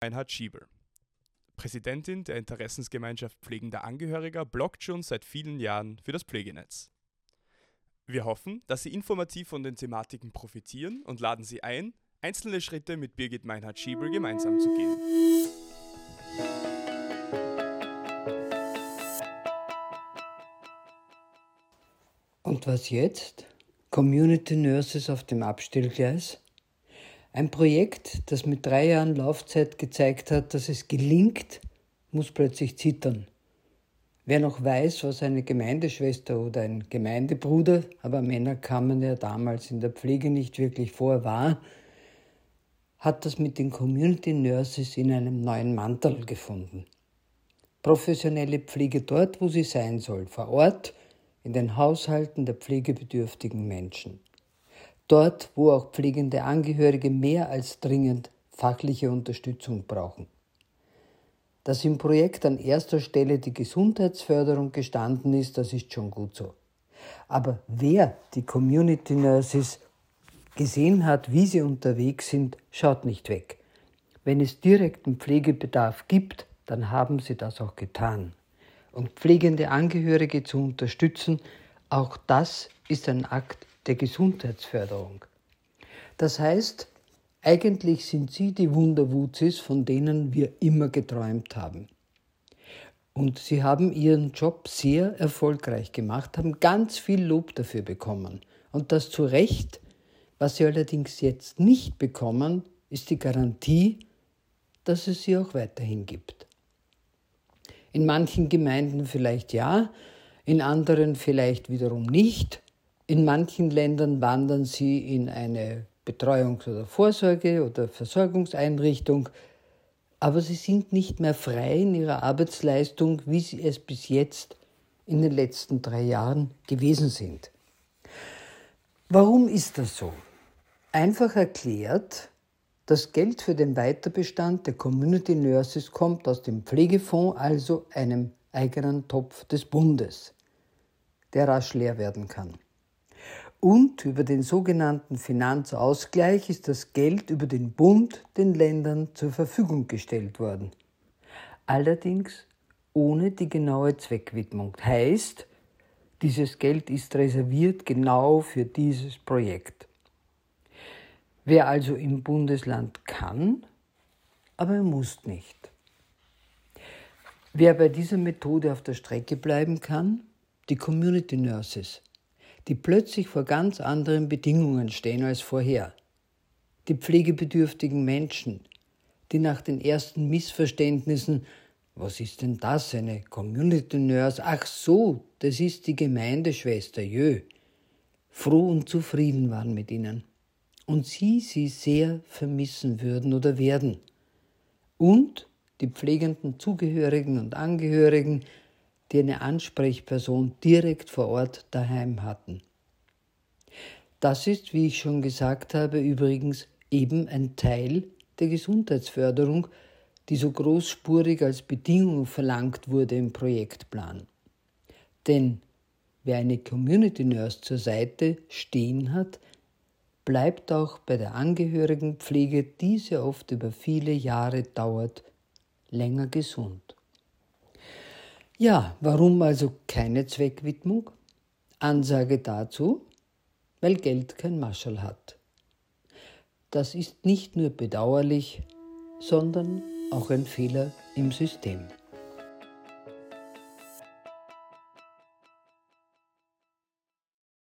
Meinhard Schieber, Präsidentin der Interessensgemeinschaft Pflegender Angehöriger, bloggt schon seit vielen Jahren für das Pflegenetz. Wir hoffen, dass Sie informativ von den Thematiken profitieren und laden Sie ein, einzelne Schritte mit Birgit Meinhard Schieber gemeinsam zu gehen. Und was jetzt? Community Nurses auf dem Abstellgleis? Ein Projekt, das mit 3 Jahren Laufzeit gezeigt hat, dass es gelingt, muss plötzlich zittern. Wer noch weiß, was eine Gemeindeschwester oder ein Gemeindebruder, aber Männer kamen ja damals in der Pflege nicht wirklich vor, war, hat das mit den Community Nurses in einem neuen Mantel gefunden. Professionelle Pflege dort, wo sie sein soll, vor Ort, in den Haushalten der pflegebedürftigen Menschen. Dort, wo auch pflegende Angehörige mehr als dringend fachliche Unterstützung brauchen. Dass im Projekt an erster Stelle die Gesundheitsförderung gestanden ist, das ist schon gut so. Aber wer die Community Nurses gesehen hat, wie sie unterwegs sind, schaut nicht weg. Wenn es direkten Pflegebedarf gibt, dann haben sie das auch getan. Und pflegende Angehörige zu unterstützen, auch das ist ein Akt der Gesundheitsförderung. Das heißt, eigentlich sind sie die Wunderwuzis, von denen wir immer geträumt haben. Und sie haben ihren Job sehr erfolgreich gemacht, haben ganz viel Lob dafür bekommen. Und das zu Recht. Was sie allerdings jetzt nicht bekommen, ist die Garantie, dass es sie auch weiterhin gibt. In manchen Gemeinden vielleicht ja, in anderen vielleicht wiederum nicht. In manchen Ländern wandern sie in eine Betreuungs- oder Vorsorge- oder Versorgungseinrichtung, aber sie sind nicht mehr frei in ihrer Arbeitsleistung, wie sie es bis jetzt in den letzten 3 Jahren gewesen sind. Warum ist das so? Einfach erklärt, das Geld für den Weiterbestand der Community Nurses kommt aus dem Pflegefonds, also einem eigenen Topf des Bundes, der rasch leer werden kann. Und über den sogenannten Finanzausgleich ist das Geld über den Bund den Ländern zur Verfügung gestellt worden. Allerdings ohne die genaue Zweckwidmung. Heißt, dieses Geld ist reserviert genau für dieses Projekt. Wer also im Bundesland kann, aber er muss nicht. Wer bei dieser Methode auf der Strecke bleiben kann? Die Community Nurses, die plötzlich vor ganz anderen Bedingungen stehen als vorher. Die pflegebedürftigen Menschen, die nach den ersten Missverständnissen, was ist denn das, eine Community Nurse? Ach so, das ist die Gemeindeschwester, froh und zufrieden waren mit ihnen. Und sie sehr vermissen würden oder werden. Und die pflegenden Zugehörigen und Angehörigen, die eine Ansprechperson direkt vor Ort daheim hatten. Das ist, wie ich schon gesagt habe, übrigens eben ein Teil der Gesundheitsförderung, die so großspurig als Bedingung verlangt wurde im Projektplan. Denn wer eine Community Nurse zur Seite stehen hat, bleibt auch bei der Angehörigenpflege, die sehr oft über viele Jahre dauert, länger gesund. Ja, warum also keine Zweckwidmung? Ansage dazu, weil Geld kein Mascherl hat. Das ist nicht nur bedauerlich, sondern auch ein Fehler im System.